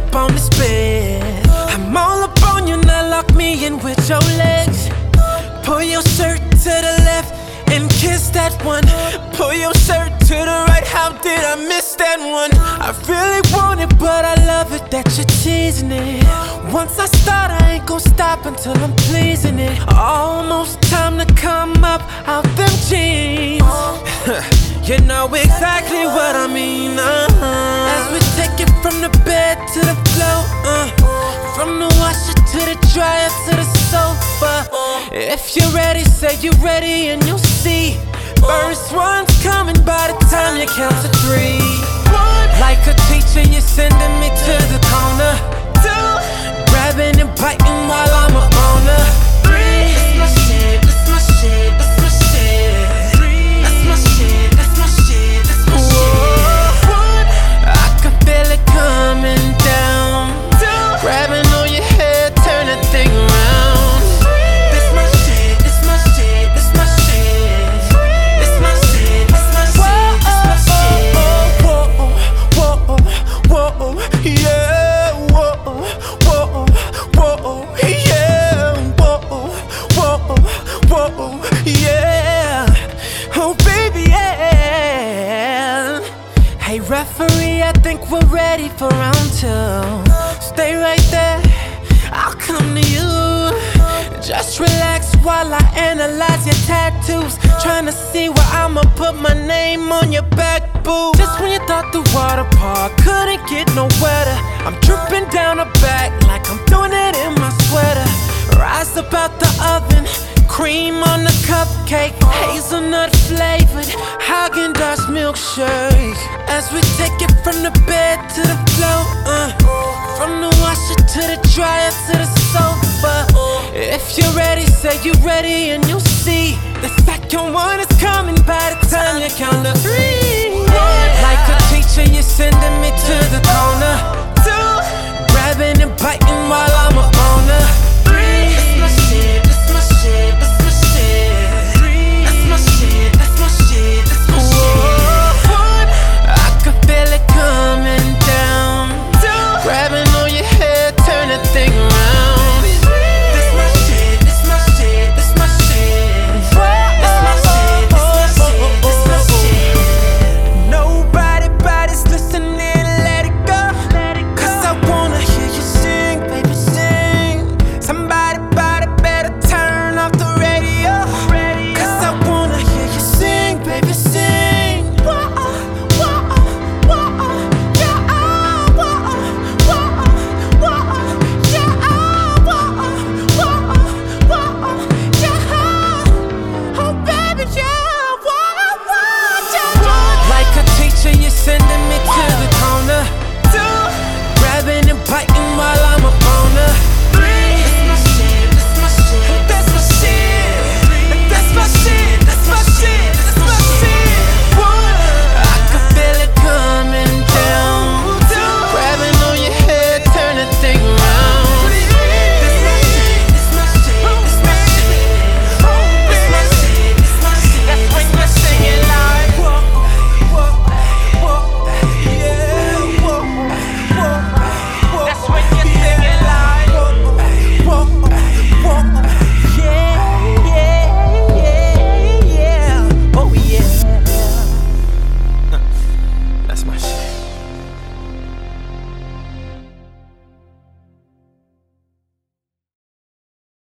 up on this bed. I'm all up on you, now lock me in with your legs. Pull your shirt to the left and kiss that one. Pull your shirt to the right, how did I miss that one? I really want it, but I love it that you're teasing it. Once I start, I ain't gon' stop until I'm pleasing it. Almost time to come up out them jeans. You know exactly what I mean. As we take it from the bed to the floor, from the washer to the dryer to the sofa. If you're ready, say you're ready and you'll see. First one's coming by the time you count to 3. Like a teacher, you're sending me to the corner. 2, grabbing and biting while I'm up on her. 3, that's my shit, that's my shit, that's my shit. 3, that's my shit, that's my shit, that's my shit. I can feel it coming down. 2, grabbing on your hair, turn that thing around. That's my shit, that's my shit, that's my shit. That's my shit, that's my shit, that's my shit. Whoa, whoa, yeah, whoa, yeah, whoa, yeah. Oh baby, yeah. Hey referee, I think we're ready for round 2. Stay right there, I'll come to you. Just relax while I analyze your tattoos. Tryna see where I'ma put my name on your back, boo. Just when you thought the water park couldn't get no wetter, I'm dripping down the back like I'm doing it in my sweater. Rise up out the oven, cream on the cupcake, hazelnut flavored Häagen-Dazs milkshake. As we take it from the bed to the floor, from the washer to the dryer to the sofa. If you're ready, say you're ready and you'll see. The second one is coming by the time you count to 3.